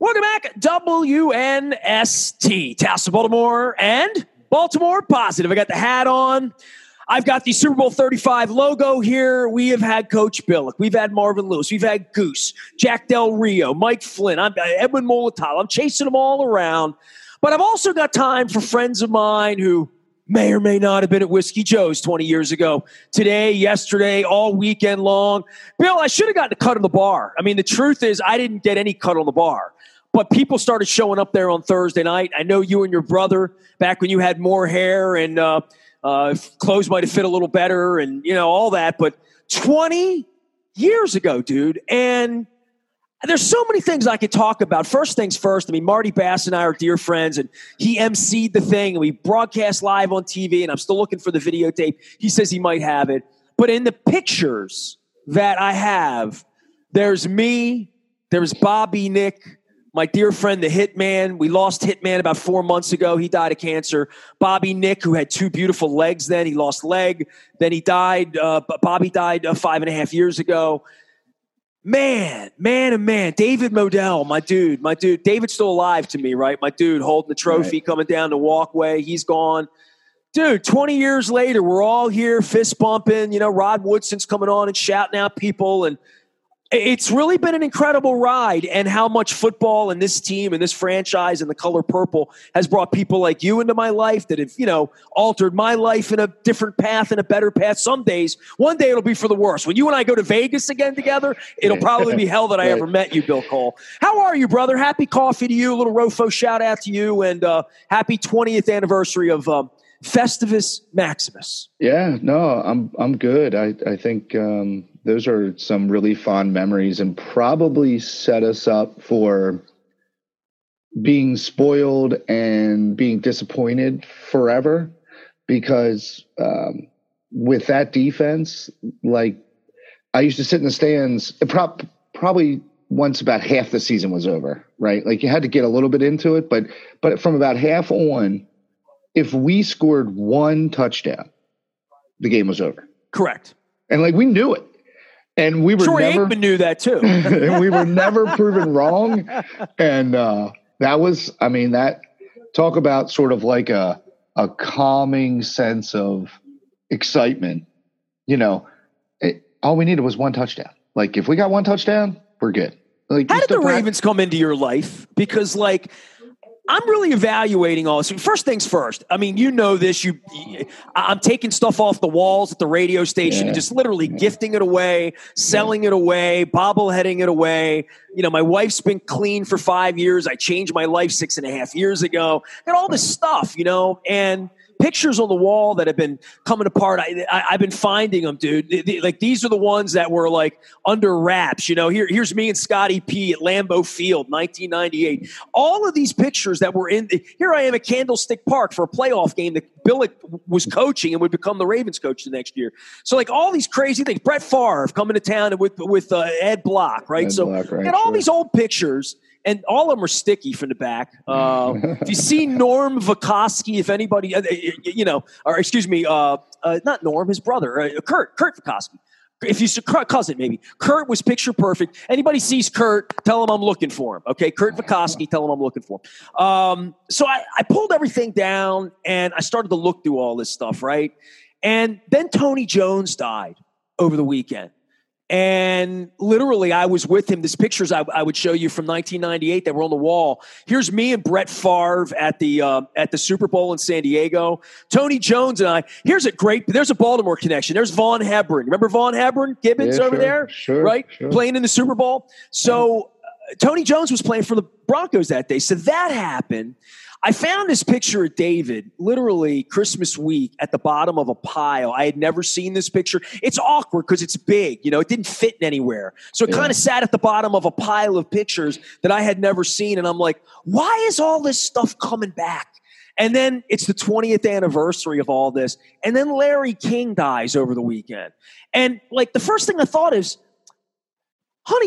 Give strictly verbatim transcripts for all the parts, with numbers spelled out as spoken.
Welcome back, W N S T, Tassel, Baltimore, and Baltimore Positive. I got the hat on. I've got the Super Bowl thirty-five logo here. We have had Coach Billick. We've had Marvin Lewis. We've had Goose, Jack Del Rio, Mike Flynn, I'm, uh, Edwin Molitalo. I'm chasing them all around. But I've also got time for friends of mine who may or may not have been at Whiskey Joe's twenty years ago. Today, yesterday, all weekend long. Bill, I should have gotten a cut on the bar. I mean, the truth is I didn't get any cut on the bar. But people started showing up there on Thursday night. I know you and your brother, back when you had more hair and uh, uh, clothes might have fit a little better and, you know, all that. But twenty years ago, dude. And there's so many things I could talk about. First things first, I mean, Marty Bass and I are dear friends, and he emceed the thing, and we broadcast live on T V, and I'm still looking for the videotape. He says he might have it. But in the pictures that I have, there's me, there's Bobby Nick, my dear friend, the Hitman. We lost Hitman about four months ago. He died of cancer. Bobby Nick, who had two beautiful legs then. He lost leg. Then he died. Uh, Bobby died uh, five and a half years ago. Man, man, and man. David Modell, my dude, my dude. David's still alive to me, right? My dude holding the trophy, right, coming down the walkway. He's gone. Dude, twenty years later, we're all here fist bumping. You know, Rod Woodson's coming on and shouting out people, and it's really been an incredible ride, and how much football and this team and this franchise and the color purple has brought people like you into my life that have, you know, altered my life in a different path and a better path. Some days, one day it'll be for the worse. When you and I go to Vegas again together, it'll probably be hell that I ever met you, Bill Cole. How are you, brother? Happy coffee to you. A little Rofo shout out to you, and uh, happy twentieth anniversary of um, Festivus Maximus. Yeah, no, I'm I'm good. I I think um, those are some really fond memories, and probably set us up for being spoiled and being disappointed forever. Because um, with that defense, like, I used to sit in the stands, pro- probably once about half the season was over, right? Like, you had to get a little bit into it, but but from about half on, if we scored one touchdown, the game was over. Correct. And like, we knew it. And we were Troy never Aikman knew that too. and we were never proven wrong. And uh, that was, I mean, that talk about sort of like a a calming sense of excitement. You know, it, all we needed was one touchdown. Like, if we got one touchdown, we're good. Like, how did the Ravens come into your life? Because, like, I'm really evaluating all this. First things first. I mean, you know this. You, I'm taking stuff off the walls at the radio station yeah. and just literally yeah. gifting it away, selling yeah. it away, bobbleheading it away. You know, my wife's been clean for five years. I changed my life six and a half years ago. Got all this stuff, you know, and pictures on the wall that have been coming apart. I, I, I've been finding them, dude. The, the, like, these are the ones that were like under wraps. You know, here, here's me and Scotty P at Lambeau Field, nineteen ninety-eight. All of these pictures that were in the, here I am at Candlestick Park for a playoff game that Billick was coaching and would become the Ravens coach the next year. So, like, all these crazy things. Brett Favre coming to town with with uh, Ed Block, right? Ed so, Block, right, got all sure. these old pictures. And all of them are sticky from the back. Uh, if you see Norm Vikoski, if anybody, uh, you know, or excuse me, uh, uh, not Norm, his brother, uh, Kurt, Kurt Vikoski. If you see cousin, maybe Kurt was picture perfect. Anybody sees Kurt, tell him I'm looking for him. Okay, Kurt Vikoski, tell him I'm looking for him. Um, so I, I pulled everything down and I started to look through all this stuff, right? And then Tony Jones died over the weekend. And literally, I was with him. There's pictures I, I would show you from nineteen ninety-eight that were on the wall. Here's me and Brett Favre at the uh, at the Super Bowl in San Diego. Tony Jones and I. Here's a great. There's a Baltimore connection. There's Vaughn Hebron. Remember Vaughn Hebron? Gibbons yeah, over sure, there, sure, right? Sure. Playing in the Super Bowl. So uh, Tony Jones was playing for the Broncos that day. So that happened. I found this picture of David, literally Christmas week, at the bottom of a pile. I had never seen this picture. It's awkward because it's big. You know, it didn't fit anywhere. So it yeah. kind of sat at the bottom of a pile of pictures that I had never seen. And I'm like, why is all this stuff coming back? And then it's the twentieth anniversary of all this. And then Larry King dies over the weekend. And, like, the first thing I thought is, honey, we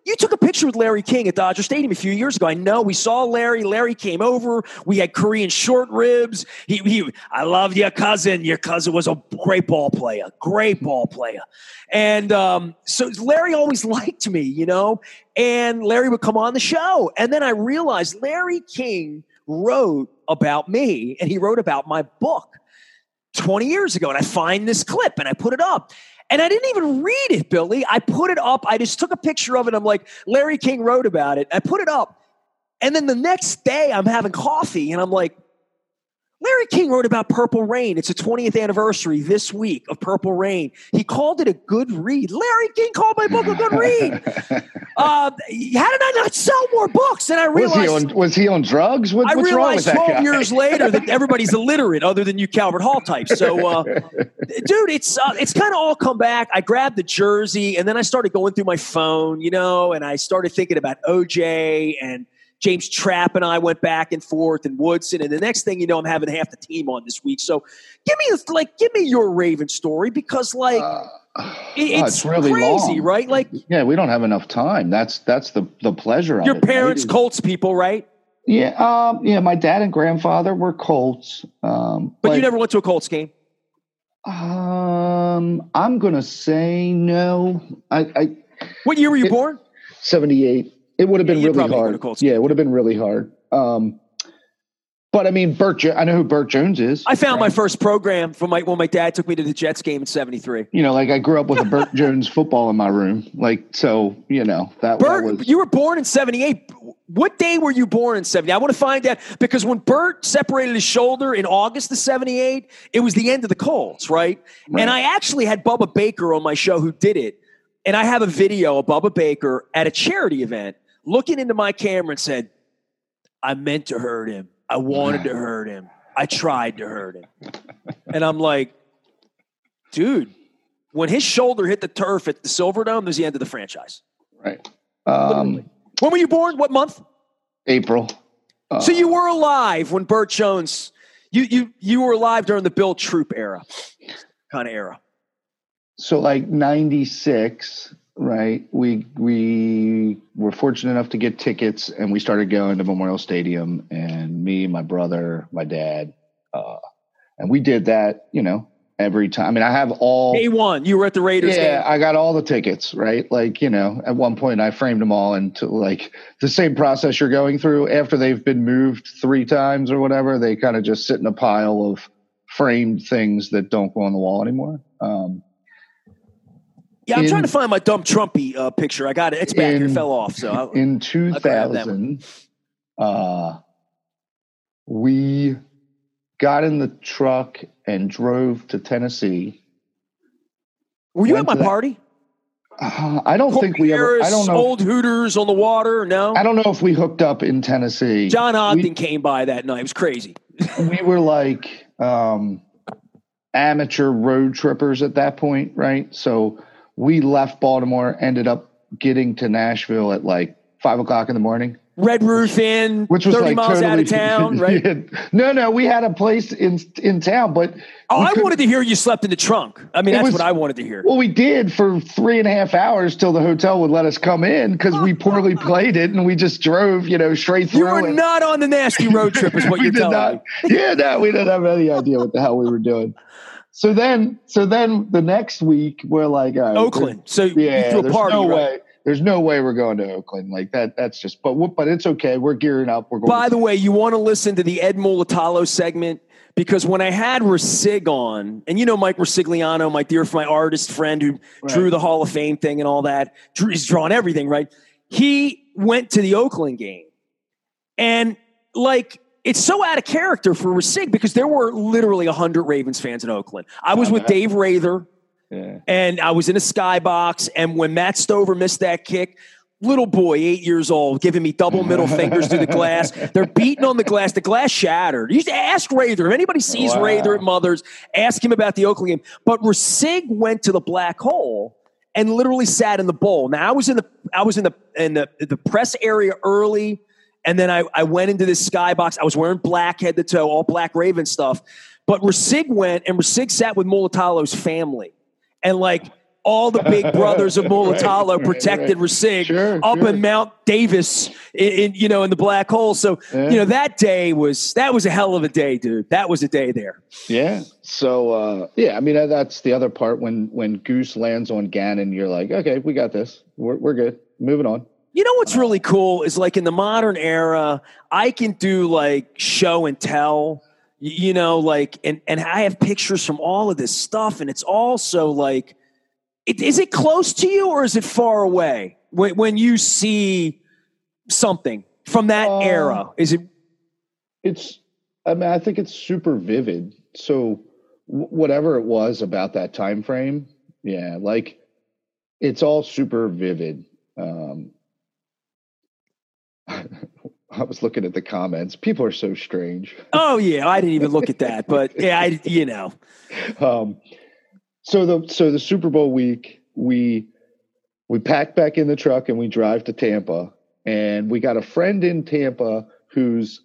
You took a picture with Larry King at Dodger Stadium a few years ago. I know. We saw Larry. Larry came over. We had Korean short ribs. He, he, I loved your cousin. Your cousin was a great ball player. Great ball player. And um, so Larry always liked me, you know. And Larry would come on the show. And then I realized Larry King wrote about me, and he wrote about my book twenty years ago. And I find this clip, and I put it up. And I didn't even read it, Billy. I put it up. I just took a picture of it. I'm like, Larry King wrote about it. I put it up. And then the next day, I'm having coffee, and I'm like, Larry King wrote about Purple Rain. It's the twentieth anniversary this week of Purple Rain. He called it a good read. Larry King called my book a good read. uh, how did I not sell more books? And I realized was he on, was he on drugs? What, I what's wrong realized with that twelve guy? years later that everybody's illiterate, other than you, Calvert Hall types. So, uh, dude, it's uh, it's kind of all come back. I grabbed the jersey, and then I started going through my phone, you know, and I started thinking about O J and James Trapp, and I went back and forth, and Woodson, and the next thing you know, I'm having half the team on this week. So, give me like, give me your Raven story, because like uh, it, oh, it's, it's really crazy, long. right? Like, yeah, we don't have enough time. That's that's the the pleasure of your it. parents, Right? Colts people, right? Yeah, um, yeah. My dad and grandfather were Colts, um, But you never went to a Colts game. Um, I'm gonna say no. I, I What year were you it, born? seventy-eight. It would have been Yeah, really hard. Yeah, it would have been really hard. Um, but I mean, Burt. Jo- I know who Burt Jones is. I found right? my first program from my when my dad took me to the Jets game in seventy-three. You know, like I grew up with a Burt Jones football in my room. Like, so you know that, Burt, that was. You were born in seventy-eight. What day were you born in seventy? I want to find that, because when Burt separated his shoulder in August of seventy-eight, it was the end of the Colts, right? right? And I actually had Bubba Baker on my show who did it, and I have a video of Bubba Baker at a charity event looking into my camera and said, I meant to hurt him. I wanted to hurt him. I tried to hurt him. And I'm like, dude, when his shoulder hit the turf at the Silverdome, it was the end of the franchise. Right. Um, when were you born? What month? April. Uh, so you were alive when Burt Jones, you, you, you were alive during the Bill Troop era, kind of era. So like ninety-six, right? We we were fortunate enough to get tickets, and we started going to Memorial Stadium, and me, my brother, my dad, uh, and we did that, you know, every time. I mean, I have all day one. You were at the Raiders yeah, game. I got all the tickets, right? Like, you know, at one point I framed them all into like the same process you're going through after they've been moved three times or whatever. They kind of just sit in a pile of framed things that don't go on the wall anymore. Um, Yeah, I'm in, trying to find my dumb Trumpy uh, picture. I got it. It's back in, here. It fell off. So I'll, in two thousand, uh, we got in the truck and drove to Tennessee. Were you at my that, party? Uh, I don't Corey think we ever. I don't know. Old Hooters on the water. No, I don't know if we hooked up in Tennessee. John Ogden we, came by that night. It was crazy. We were like um, amateur road trippers at that point, right? So we left Baltimore, ended up getting to Nashville at like five o'clock in the morning. Red Roof Inn, which was thirty like miles totally, out of town, right? Yeah. No, no, we had a place in in town, but oh, I wanted to hear you slept in the trunk. I mean, that's was, what I wanted to hear. Well, we did for three and a half hours till the hotel would let us come in because we poorly played it, and we just drove, you know, straight through. You were and, not on the nasty road trip, is what you're telling not, me. Yeah, no, we didn't have any idea what the hell we were doing. So then, so then the next week we're like, all right, Oakland. So yeah, you threw a there's party, no right? way. There's no way we're going to Oakland like that. That's just, but but it's okay. We're gearing up. We're going. By the way, you want to listen to the Ed Mulatalo segment, because when I had Rasig on, and you know Mike Rasigliano, my dear, my artist friend who right. drew the Hall of Fame thing and all that, drew, he's drawn everything, right? He went to the Oakland game, and like it's so out of character for Rasig because there were literally a hundred Ravens fans in Oakland. I was with Dave Rather. Yeah. And I was in a skybox, and when Matt Stover missed that kick, little boy, eight years old, giving me double middle fingers to the glass. They're beating on the glass. The glass shattered. You should ask Rather. If anybody sees wow. Rather at Mother's, ask him about the Oakland game. But Rasig went to the black hole and literally sat in the bowl. Now I was in the I was in the in the, the press area early, and then I, I went into this skybox. I was wearing black head to toe, all black Raven stuff. But Rasig went, and Rasig sat with Mulatalo's family. And like all the big brothers of Mulatalo right, protected right. Rasig Sure, up sure. in Mount Davis, in, in you know in the black hole. So Yeah. you know that day was that was a hell of a day, dude. That was a day there. Yeah. So uh, yeah, I mean that's the other part when when Goose lands on Gannon, you're like, okay, we got this. We're we're good. Moving on. You know what's really cool is like in the modern era, I can do like show and tell, you know, like, and, and I have pictures from all of this stuff. And it's also like, it, is it close to you or is it far away when, when you see something from that uh, era? Is it? It's, I mean, I think it's super vivid. So w- whatever it was about that time frame, yeah, like it's all super vivid. Um, I was looking at the comments. People are so strange. Oh yeah, I didn't even look at that, but yeah, I you know. Um, so the so the Super Bowl week, we we pack back in the truck and we drive to Tampa, and we got a friend in Tampa who's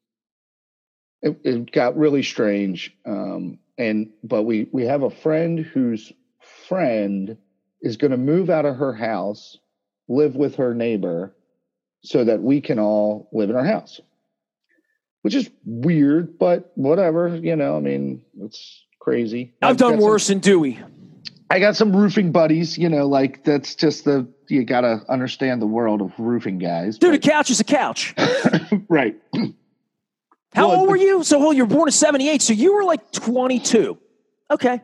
it, it got really strange. Um, and but we we have a friend whose friend is going to move out of her house, live with her neighbor, so that we can all live in our house, which is weird, but whatever, you know, I mean, it's crazy. I've, I've done worse some, than Dewey. I got some roofing buddies, you know, like that's just the, you got to understand the world of roofing guys. Dude, but, a couch is a couch. Right. How well, old were you? So you're born in seventy-eight. So you were like twenty-two. Okay.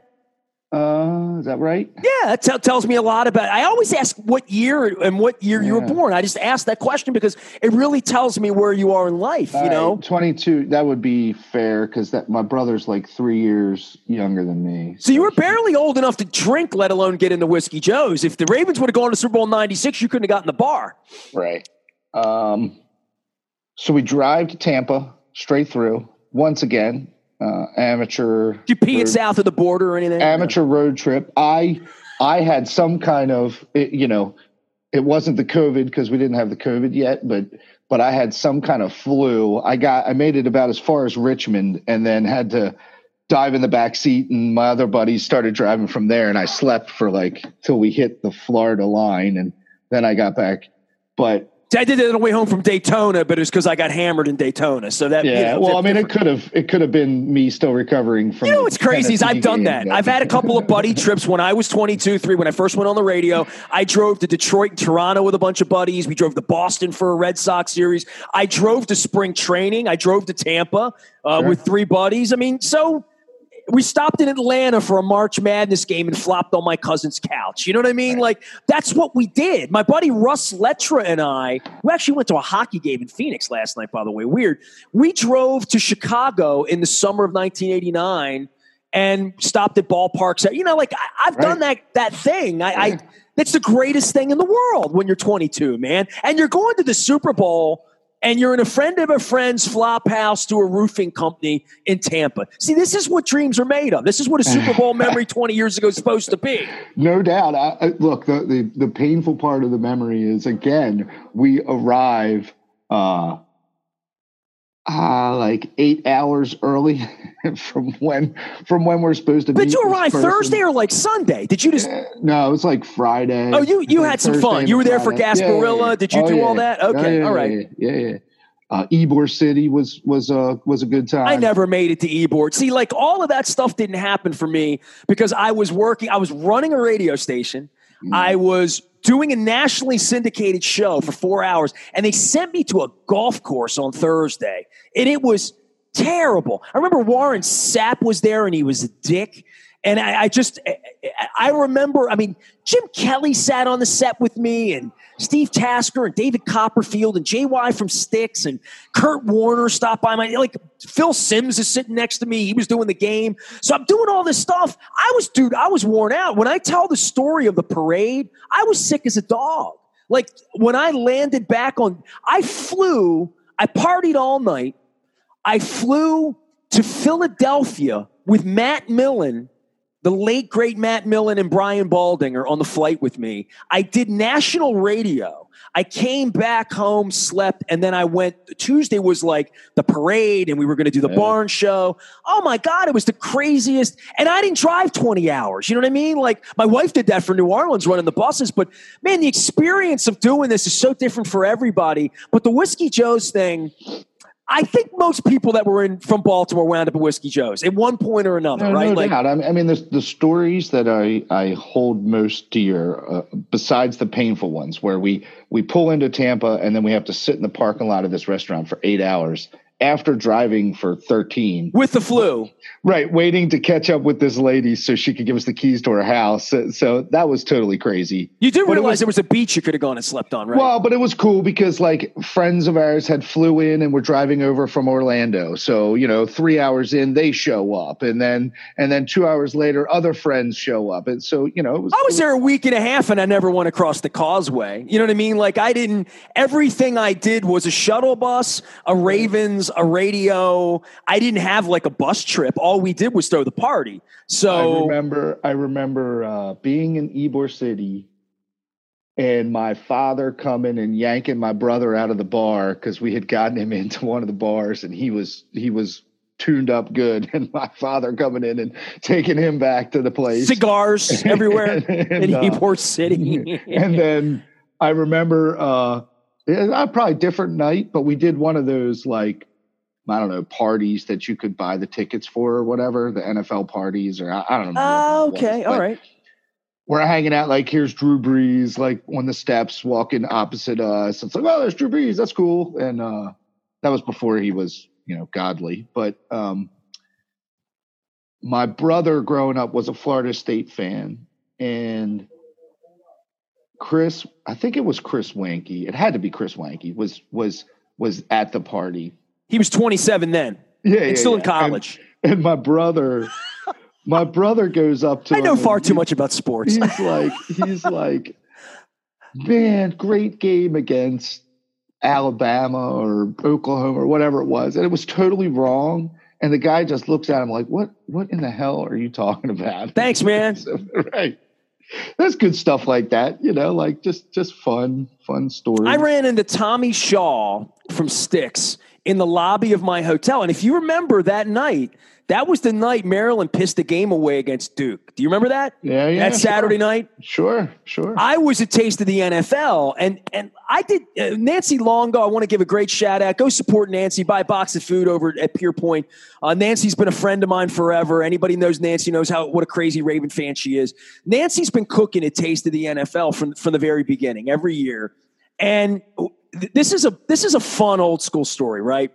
Uh, is that right? Yeah, that t- tells me a lot about it. I always ask what year and what year yeah. you were born. I just ask that question because it really tells me where you are in life, All you know? Right, twenty-two, that would be fair because that my brother's like three years younger than me. So, so you were barely old enough to drink, let alone get into Whiskey Joe's. If the Ravens would have gone to Super Bowl ninety-six, you couldn't have gotten the bar. Right. Um. So we drive to Tampa straight through once again. Uh, amateur. Did you pee it south of the border or anything? Amateur no. road trip. I I had some kind of, you know, it wasn't the COVID because we didn't have the COVID yet, but but I had some kind of flu. I got I made it about as far as Richmond and then had to dive in the back seat, and my other buddies started driving from there, and I slept for like till we hit the Florida line, and then I got back. But I did it on the way home from Daytona, but it was because I got hammered in Daytona. So that yeah. You know, well, I mean, different. it could have it could have been me still recovering from. You know what's crazy is I've done game, that. but. I've had a couple of buddy trips when I was twenty-two, three. When I first went on the radio, I drove to Detroit and Toronto with a bunch of buddies. We drove to Boston for a Red Sox series. I drove to spring training. I drove to Tampa uh, sure. with three buddies. I mean, so. We stopped in Atlanta for a March Madness game and flopped on my cousin's couch. You know what I mean? Right. Like, that's what we did. My buddy Russ Lettra and I, we actually went to a hockey game in Phoenix last night, by the way. Weird. We drove to Chicago in the summer of nineteen eighty-nine and stopped at ballparks. You know, like, I, I've right. done that that thing. I, yeah. I That's the greatest thing in the world when you're twenty-two, man. And you're going to the Super Bowl and you're in a friend of a friend's flop house to a roofing company in Tampa. See, this is what dreams are made of. This is what a Super Bowl memory twenty years ago is supposed to be. No doubt. I, I, look, the, the the painful part of the memory is, again, we arrive uh, uh, like eight hours early from when from when we're supposed to. But you arrived Thursday or like Sunday? Did you just? Uh, no, it was like Friday. Oh, you you had some Thursday fun. You were there Friday. for Gasparilla. Yeah, yeah, yeah. Did you oh, do yeah. all that? Okay, oh, yeah, all right. Yeah, yeah. yeah. Uh, Ybor City was was a was a good time. I never made it to Ybor. See, like all of that stuff didn't happen for me because I was working. I was running a radio station. Mm. I was doing a nationally syndicated show for four hours, and they sent me to a golf course on Thursday, and it was terrible. I remember Warren Sapp was there, and he was a dick. And I, I just, I remember, I mean, Jim Kelly sat on the set with me, and Steve Tasker and David Copperfield and J Y from Styx and Kurt Warner stopped by my, like Phil Simms is sitting next to me. He was doing the game. So I'm doing all this stuff. I was, dude, I was worn out. When I tell the story of the parade, I was sick as a dog. Like when I landed back on, I flew, I partied all night. I flew to Philadelphia with Matt Millen the late, great Matt Millen and Brian Baldinger on the flight with me. I did national radio. I came back home, slept, and then I went. Tuesday was like the parade, and we were going to do the yeah. barn show. Oh, my God, it was the craziest. And I didn't drive twenty hours. You know what I mean? Like, my wife did that for New Orleans, running the buses. But, man, the experience of doing this is so different for everybody. But the Whiskey Joe's thing, I think most people that were in from Baltimore wound up at Whiskey Joe's at one point or another, no, right? No like, doubt. I mean, the, the stories that I, I hold most dear, uh, besides the painful ones, where we, we pull into Tampa and then we have to sit in the parking lot of this restaurant for eight hours after driving for thirteen. With the flu. Right, waiting to catch up with this lady so she could give us the keys to her house. So, so that was totally crazy. You do but realize was, there was a beach you could have gone and slept on, right? Well, but it was cool because, like, friends of ours had flew in and were driving over from Orlando. So, you know, three hours in, they show up. And then and then two hours later, other friends show up. And so, you know, it was, I was it was, there a week and a half and I never went across the causeway. You know what I mean? Like, I didn't – everything I did was a shuttle bus, a Ravens, a radio. I didn't have, like, a bus trip. All we did was throw the party. So I remember, I remember uh, being in Ybor City and my father coming and yanking my brother out of the bar because we had gotten him into one of the bars and he was he was tuned up good, and my father coming in and taking him back to the place. Cigars everywhere and, and, in uh, Ybor City. And then I remember, uh, it, probably a different night, but we did one of those, like, I don't know, parties that you could buy the tickets for or whatever, the N F L parties, or I, I don't know. Oh, okay. All right. We're hanging out, like, here's Drew Brees, like, on the steps walking opposite us. It's like, oh, there's Drew Brees. That's cool. And uh, that was before he was, you know, godly. But um, my brother growing up was a Florida State fan. And Chris, I think it was Chris Wanke. It had to be Chris Wanke was, was, was at the party. He was twenty-seven then. Yeah, and yeah, still yeah. in college. And, and my brother, my brother goes up to I know him far he, too much about sports. He's like, he's like, man, great game against Alabama or Oklahoma or whatever it was, and it was totally wrong. And the guy just looks at him like, what, what in the hell are you talking about? Thanks, man. So, right. That's good stuff like that, you know, like just, just fun, fun stories. I ran into Tommy Shaw from Styx in the lobby of my hotel. And if you remember that night, that was the night Maryland pissed the game away against Duke. Do you remember that? Yeah, yeah. That Saturday sure. night? Sure, sure. I was a taste of the N F L. And and I did uh, Nancy Longo. I want to give a great shout out. Go support Nancy. Buy a box of food over at Pier Point. Uh, Nancy's been a friend of mine forever. Anybody knows Nancy knows how what a crazy Raven fan she is. Nancy's been cooking a taste of the N F L from, from the very beginning, every year. And th- this is a this is a fun old school story, right?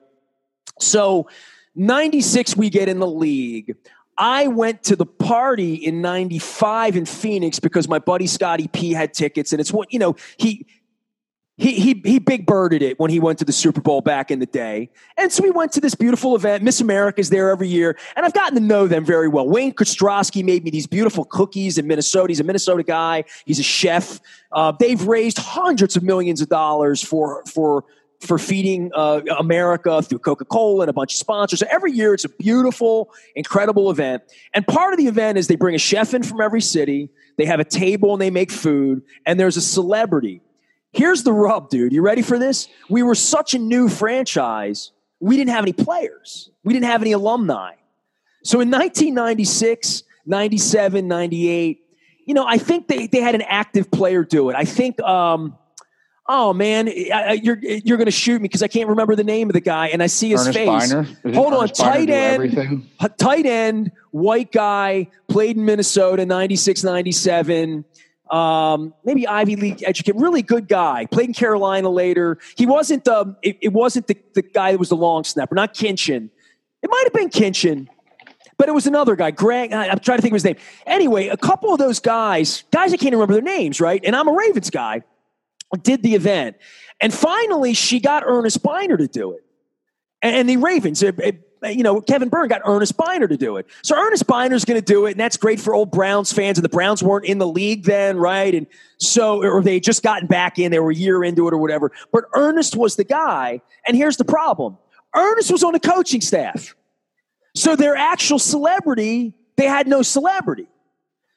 So ninety-six, we get in the league. I went to the party in ninety-five in Phoenix because my buddy Scotty P had tickets, and it's what, you know, he he he he big birded it when he went to the Super Bowl back in the day. And so we went to this beautiful event. Miss America's there every year, and I've gotten to know them very well. Wayne Kostrowski made me these beautiful cookies in Minnesota. He's a Minnesota guy. He's a chef. Uh, they've raised hundreds of millions of dollars for for for feeding uh, America through Coca-Cola and a bunch of sponsors. So every year it's a beautiful, incredible event. And part of the event is they bring a chef in from every city. They have a table and they make food. And there's a celebrity. Here's the rub, dude. You ready for this? We were such a new franchise. We didn't have any players. We didn't have any alumni. So in nineteen ninety-six, ninety-seven, ninety-eight, you know, I think they, they had an active player do it. I think, um, oh man, I, you're you're going to shoot me because I can't remember the name of the guy, and I see his Ernest face. Biner? Hold on, Ernest Biner tight do end, everything? tight end, white guy, played in Minnesota, ninety-six, ninety-seven. Um, maybe Ivy League educated, really good guy. Played in Carolina later. He wasn't um, it, it wasn't the, the guy that was the long snapper, not Kinchin. It might have been Kinchin. But it was another guy, Greg. I'm trying to think of his name. Anyway, a couple of those guys, guys I can't remember their names, right? And I'm a Ravens guy, did the event. And finally, she got Ernest Biner to do it. And, and the Ravens, it, it, you know, Kevin Byrne got Ernest Biner to do it. So Ernest Biner's going to do it, and that's great for old Browns fans. And the Browns weren't in the league then, right? And so, or they had just gotten back in. They were a year into it or whatever. But Ernest was the guy. And here's the problem. Ernest was on the coaching staff. So their actual celebrity, they had no celebrity.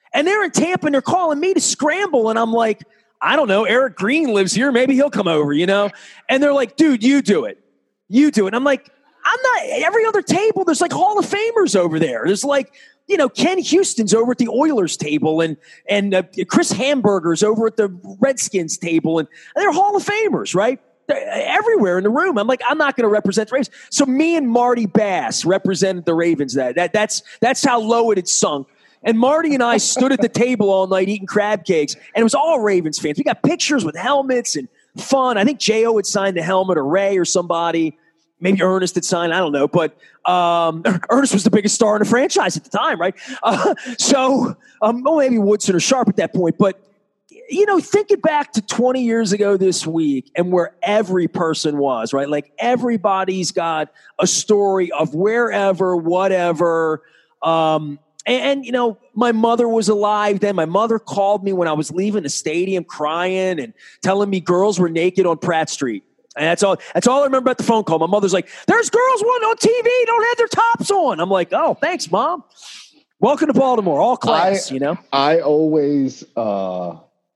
And they're in Tampa and they're calling me to scramble. And I'm like, I don't know. Eric Green lives here. Maybe he'll come over, you know? And they're like, dude, you do it. You do it. And I'm like, I'm not. Every other table, there's like Hall of Famers over there. There's like, you know, Ken Houston's over at the Oilers table, and and uh, Chris Hamburger's over at the Redskins table, and, and they're Hall of Famers, right? They're everywhere in the room. I'm like, I'm not going to represent the Ravens. So me and Marty Bass represented the Ravens. That that that's that's how low it had sunk. And Marty and I stood at the table all night eating crab cakes, and it was all Ravens fans. We got pictures with helmets and fun. I think J O had signed the helmet, or Ray or somebody. Maybe Ernest had signed, I don't know. But um, Ernest was the biggest star in the franchise at the time, right? Uh, so, um, well, maybe Woodson or Sharp at that point. But, you know, thinking back to twenty years ago this week and where every person was, right? Like everybody's got a story of wherever, whatever. Um, and, and, you know, my mother was alive then. My mother called me when I was leaving the stadium crying and telling me girls were naked on Pratt Street. And that's all, that's all I remember about the phone call. My mother's like, there's girls on T V, don't have their tops on. I'm like, oh, thanks, Mom. Welcome to Baltimore, all class, I, you know? I always, uh,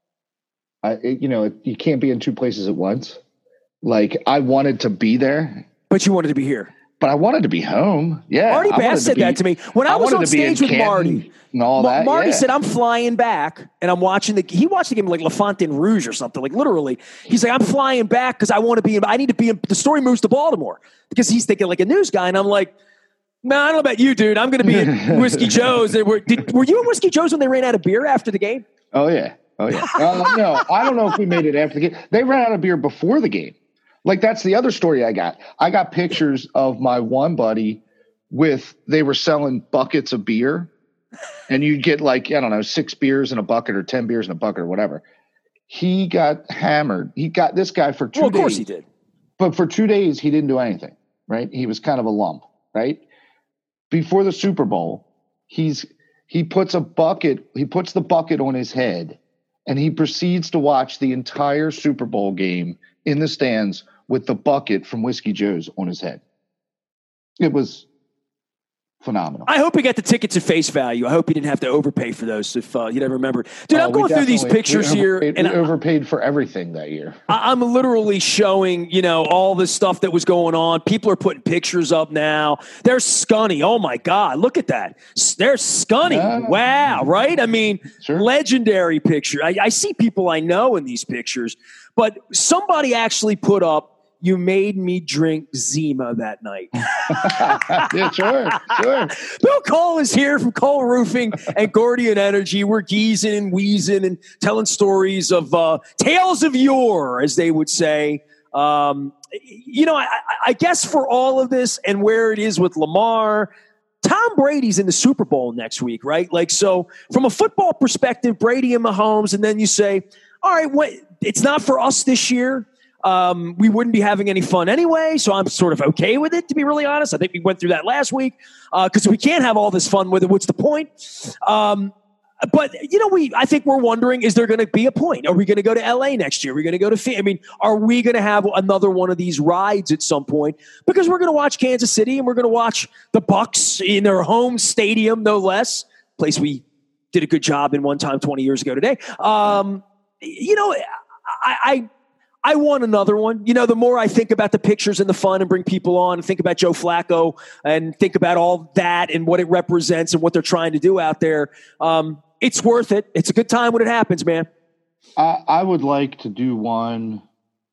I you know, you can't be in two places at once. Like, I wanted to be there. But you wanted to be here. But I wanted to be home. Yeah. Marty Bass said be, that to me. When I, I was on stage with Marty, and all Ma- that, Marty yeah. said, I'm flying back and I'm watching the, he watched the game like La Fontaine Rouge or something, like literally. He's like, I'm flying back because I want to be in, I need to be in, the story moves to Baltimore because he's thinking like a news guy. And I'm like, no, nah, I don't know about you, dude. I'm going to be at Whiskey Joe's. Were, did, were you at Whiskey Joe's when they ran out of beer after the game? Oh, yeah. Oh, yeah. uh, no, I don't know if we made it after the game. They ran out of beer before the game. Like, that's the other story I got. I got pictures of my one buddy with, they were selling buckets of beer, and you'd get like, I don't know, six beers in a bucket or ten beers in a bucket or whatever. He got hammered. He got this guy for two days. Well, of course he did. But for two days, he didn't do anything, right? He was kind of a lump, right? Before the Super Bowl, he's he puts a bucket, he puts the bucket on his head, and he proceeds to watch the entire Super Bowl game in the stands with the bucket from Whiskey Joe's on his head. It was phenomenal. I hope he got the tickets at face value. I hope he didn't have to overpay for those if uh, you never remember. Dude, uh, I'm going through these pictures we here. Overpaid, and we I, overpaid for everything that year. I, I'm literally showing, you know, all this stuff that was going on. People are putting pictures up now. They're scunny. Oh, my God. Look at that. They're scunny. Yeah. Wow. Right? I mean, sure. Legendary picture. I, I see people I know in these pictures. But somebody actually put up, you made me drink Zima that night. Yeah, sure, sure. Bill Cole is here from Cole Roofing and Gordian Energy. We're geezing and wheezing and telling stories of uh, tales of yore, as they would say. Um, you know, I, I guess for all of this and where it is with Lamar, Tom Brady's in the Super Bowl next week, right? Like, so from a football perspective, Brady and Mahomes, and then you say, all right, what, it's not for us this year. Um, we wouldn't be having any fun anyway, so I'm sort of okay with it, to be really honest. I think we went through that last week because uh, we can't have all this fun with it. What's the point? Um, but, you know, we I think we're wondering, is there going to be a point? Are we going to go to L A next year? Are we going to go to Phoenix? I mean, are we going to have another one of these rides at some point? Because we're going to watch Kansas City and we're going to watch the Bucs in their home stadium, no less, place we did a good job in one time twenty years ago today. Um, you know, I... I I want another one. You know, the more I think about the pictures and the fun and bring people on and think about Joe Flacco and think about all that and what it represents and what they're trying to do out there, um, it's worth it. It's a good time when it happens, man. I, I would like to do one.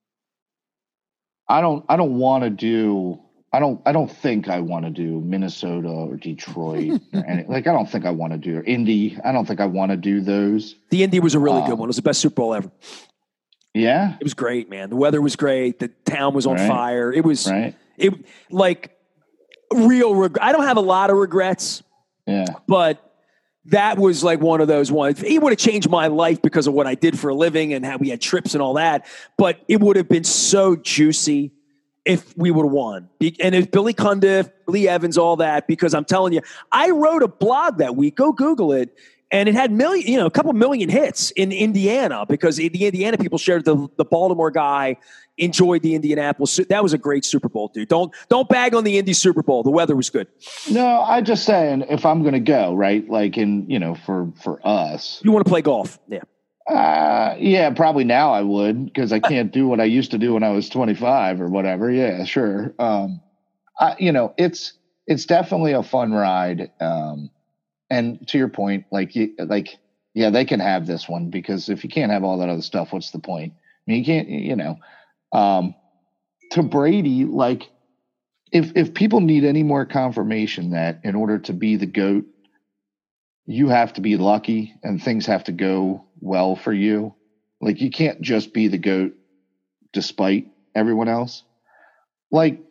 I don't. I don't want to do. I don't. I don't think I want to do Minnesota or Detroit or any. Like, I don't think I want to do Indy. I don't think I want to do those. The Indy was a really um, good one. It was the best Super Bowl ever. Yeah. It was great, man. The weather was great. The town was on right. fire. It was right. it like real reg- I don't have a lot of regrets. Yeah. But that was like one of those ones. It would have changed my life because of what I did for a living and how we had trips and all that. But it would have been so juicy if we would have won. And if Billy Cundiff, Lee Evans, all that, because I'm telling you, I wrote a blog that week. Go Google it. And it had million, you know, a couple million hits in Indiana because the Indiana people shared the the Baltimore guy enjoyed the Indianapolis. That was a great Super Bowl, dude. Don't don't bag on the Indy Super Bowl. The weather was good. No, I just saying if I'm going to go, right, like in, you know, for for us. You want to play golf? Yeah. Uh, yeah, probably now I would because I can't do what I used to do when I was twenty-five or whatever. Yeah, sure. Um, I, you know, it's it's definitely a fun ride. Um, and to your point, like you, like yeah, they can have this one because if you can't have all that other stuff, what's the point? I mean, you can't, you know. Um, to Brady, like if if people need any more confirmation that in order to be the GOAT, you have to be lucky and things have to go well for you. Like you can't just be the GOAT despite everyone else. Like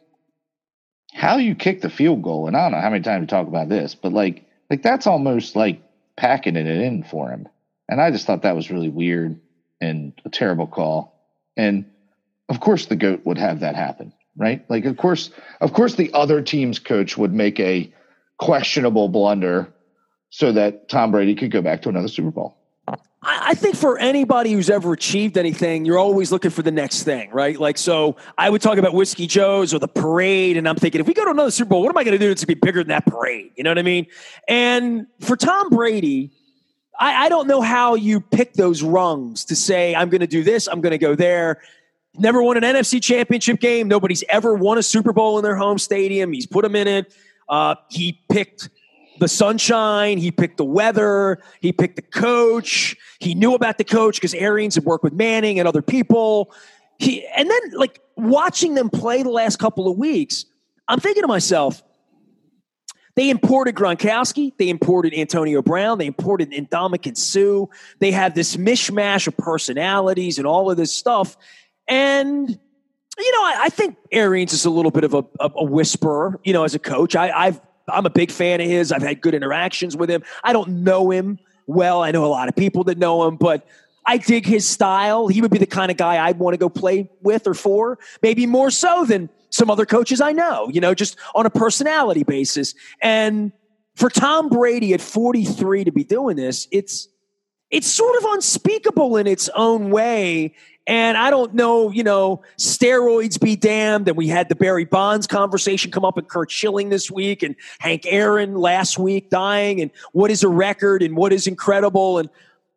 how you kick the field goal, and I don't know how many times we talk about this, but like like that's almost like packing it in for him. And I just thought that was really weird and a terrible call. And of course the GOAT would have that happen, right? Like of course, of course the other team's coach would make a questionable blunder so that Tom Brady could go back to another Super Bowl. I think for anybody who's ever achieved anything, you're always looking for the next thing, right? Like, so I would talk about Whiskey Joe's or the parade, and I'm thinking, if we go to another Super Bowl, what am I going to do to be bigger than that parade? You know what I mean? And for Tom Brady, I, I don't know how you pick those rungs to say, I'm going to do this, I'm going to go there. Never won an N F C championship game. Nobody's ever won a Super Bowl in their home stadium. He's put them in it. Uh, he picked the sunshine. He picked the weather. He picked the coach. He knew about the coach because Arians had worked with Manning and other people. He, and then, like, watching them play the last couple of weeks, I'm thinking to myself, they imported Gronkowski. They imported Antonio Brown. They imported Ndamukong Suh. They have this mishmash of personalities and all of this stuff. And, you know, I, I think Arians is a little bit of a, a, a whisperer, you know, as a coach. I, I've I'm a big fan of his. I've had good interactions with him. I don't know him well. I know a lot of people that know him, but I dig his style. He would be the kind of guy I'd want to go play with or for, maybe more so than some other coaches I know, you know, just on a personality basis. And for Tom Brady at forty-three to be doing this, it's it's sort of unspeakable in its own way. And I don't know, you know, steroids be damned. And we had the Barry Bonds conversation come up and Curt Schilling this week and Hank Aaron last week dying and what is a record and what is incredible. And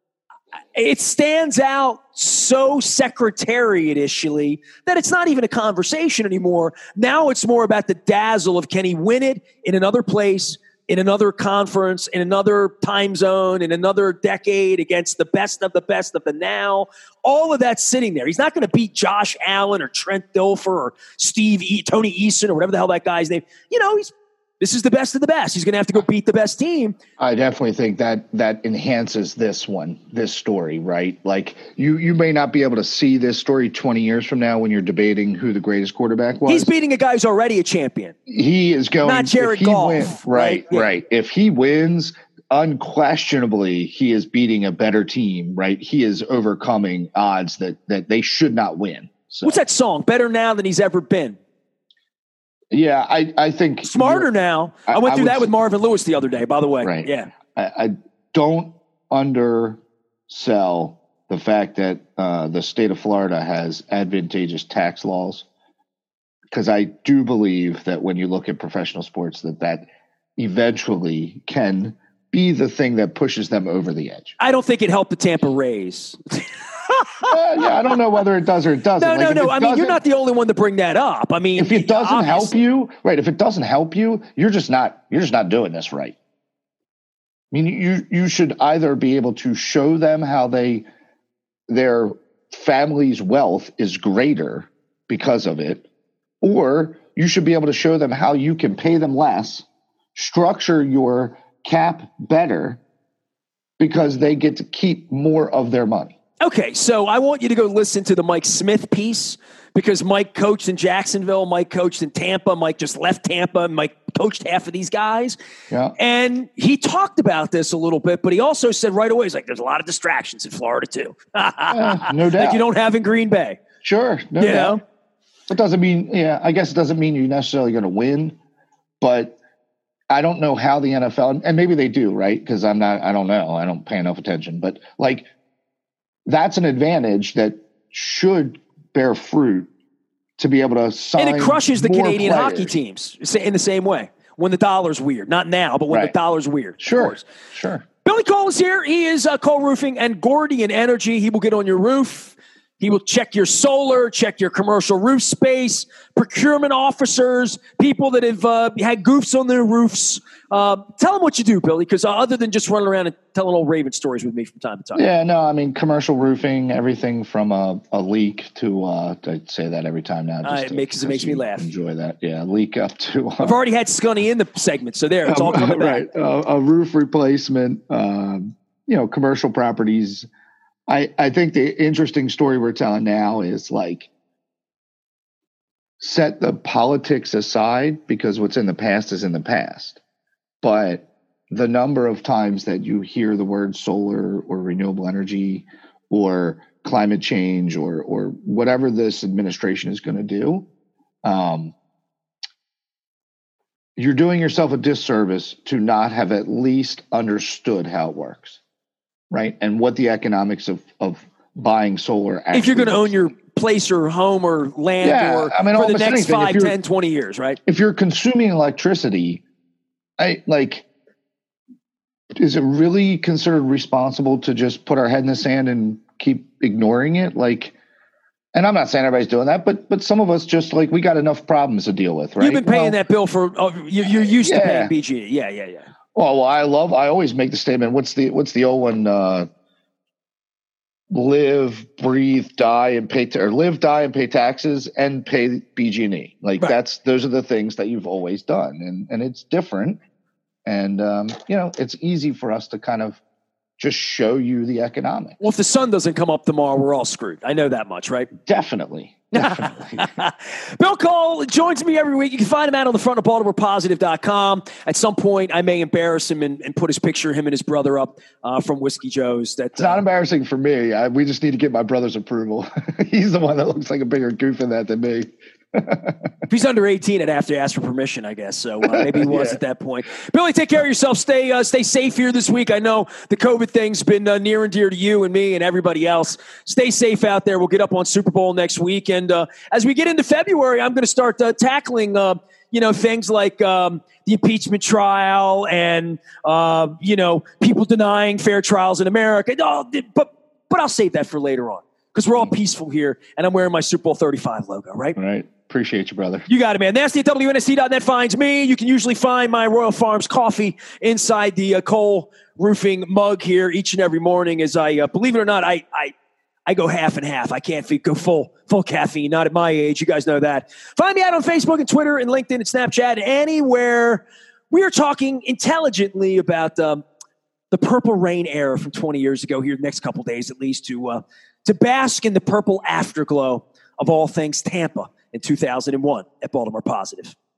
it stands out so secretariat-ishly that it's not even a conversation anymore. Now it's more about the dazzle of can he win it in another place, in another conference, in another time zone, in another decade against the best of the best of the now. All of that's sitting there. He's not going to beat Josh Allen or Trent Dilfer or Steve, e- Tony Eason or whatever the hell that guy's name. You know, he's this is the best of the best. He's going to have to go beat the best team. I definitely think that that enhances this one, this story, right? Like you, you may not be able to see this story twenty years from now when you're debating who the greatest quarterback was. He's beating a guy who's already a champion. He is going not Jared Goff, win, right? Right. Yeah. Right. If he wins, unquestionably, he is beating a better team. Right. He is overcoming odds that that they should not win. So. What's that song? Better now than he's ever been. Yeah, I, I think smarter now. I, I went through I that with Marvin Lewis the other day, by the way. Right. Yeah. I, I don't undersell the fact that uh, the state of Florida has advantageous tax laws, because I do believe that when you look at professional sports, that that eventually can be the thing that pushes them over the edge. I don't think it helped the Tampa Rays. uh, yeah, I don't know whether it does or it doesn't. No, like, no, no. I mean, you're not the only one to bring that up. I mean, if it doesn't obviously. help you, right? If it doesn't help you, you're just not you're just not doing this right. I mean, you you should either be able to show them how they their family's wealth is greater because of it, or you should be able to show them how you can pay them less, structure your cap better, because they get to keep more of their money. Okay, so I want you to go listen to the Mike Smith piece, because Mike coached in Jacksonville, Mike coached in Tampa, Mike just left Tampa, Mike coached half of these guys. Yeah. And he talked about this a little bit, but he also said right away, he's like, there's a lot of distractions in Florida too. Yeah, no doubt. Like you don't have in Green Bay. Sure, no you doubt. Know? It doesn't mean, yeah, I guess it doesn't mean you're necessarily going to win, but I don't know how the N F L, and maybe they do, right? Because I'm not, I don't know. I don't pay enough attention. But like, that's an advantage that should bear fruit to be able to sign. And it crushes the Canadian players. hockey teams in the same way. When the dollar's weird. Not now, but when right. the dollar's weird. Sure, sure. Billy Cole is here. He is uh, Cole Roofing and Gordian Energy. He will get on your roof. He will check your solar, check your commercial roof space, procurement officers, people that have uh, had goofs on their roofs. Uh, tell them what you do, Billy, because uh, other than just running around and telling old Raven stories with me from time to time. Yeah, no, I mean, commercial roofing, everything from a, a leak to, uh, I say that every time now. Just uh, it, to, makes, it makes me laugh. Enjoy that. Yeah, leak up to. Uh, I've already had Scunny in the segment, so there, it's all coming back. Right, uh, a roof replacement, um, you know, commercial properties. I, I think the interesting story we're telling now is like set the politics aside because what's in the past is in the past. But the number of times that you hear the word solar or renewable energy or climate change or or whatever this administration is going to do, um, you're doing yourself a disservice to not have at least understood how it works. Right. And what the economics of, of buying solar actually if you're going to own like. your place or home or land yeah, or I mean, for the next five, ten, ten, twenty years, right? If you're consuming electricity, I like, is it really considered responsible to just put our head in the sand and keep ignoring it? Like, and I'm not saying everybody's doing that, but but some of us just like, we got enough problems to deal with, right? You've been paying well, that bill for, oh, you, you're used yeah. to paying B G E. Yeah, yeah, yeah. Well, well, I love. I always make the statement. What's the What's the old one? Uh, live, breathe, die, and pay. T- or live, die, and pay taxes, and pay B G and E. Like right. that's those are the things that you've always done, and and it's different. And um, you know, it's easy for us to kind of just show you the economics. Well, if the sun doesn't come up tomorrow, we're all screwed. I know that much, right? Definitely. Definitely. Bill Cole joins me every week. You can find him out on the front of Baltimore Positive dot com. At some point, I may embarrass him and, and put his picture of him and his brother up uh, from Whiskey Joe's. That, it's not uh, embarrassing for me. I, we just need to get my brother's approval. He's the one that looks like a bigger goof in that than me. If he's under eighteen, I'd have to ask for permission, I guess. So uh, maybe he was yeah. at that point. Billy, take care of yourself. Stay uh, stay safe here this week. I know the COVID thing's been uh, near and dear to you and me and everybody else. Stay safe out there. We'll get up on Super Bowl next week. And uh, as we get into February, I'm going to start uh, tackling, uh, you know, things like um, the impeachment trial and, uh, you know, people denying fair trials in America. Oh, but, but I'll save that for later on because we're all peaceful here. And I'm wearing my Super Bowl thirty-five logo, right? Right. Appreciate you, brother. You got it, man. Nasty at W N S C dot net finds me. You can usually find my Royal Farms coffee inside the uh, Cole Roofing mug here each and every morning. As I, uh, believe it or not, I, I, I go half and half. I can't go full, full caffeine. Not at my age. You guys know that. Find me out on Facebook and Twitter and LinkedIn and Snapchat. Anywhere. We are talking intelligently about um, the Purple Rain era from twenty years ago. Here, the next couple days at least, to uh, to bask in the purple afterglow of all things Tampa in two thousand one at Baltimore Positive.